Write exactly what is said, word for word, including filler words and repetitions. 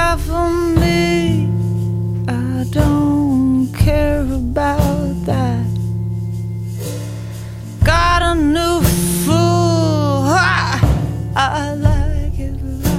die for me. I don't care about that. Got a new fool, ha! I like it.